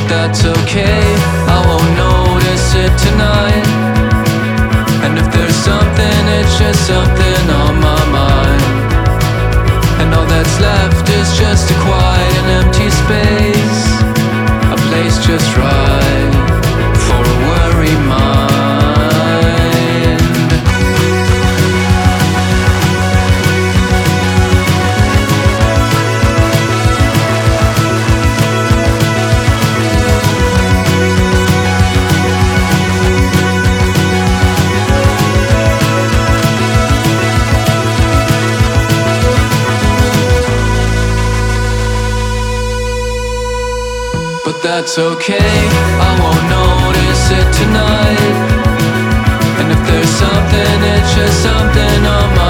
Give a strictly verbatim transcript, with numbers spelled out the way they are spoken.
that's okay, I won't notice it tonight. And if there's something, it's just something on my mind. And all that's left is just a quiet and empty space, a place just right for a worried mind. But that's okay, I won't notice it tonight. And if there's something, it's just something on my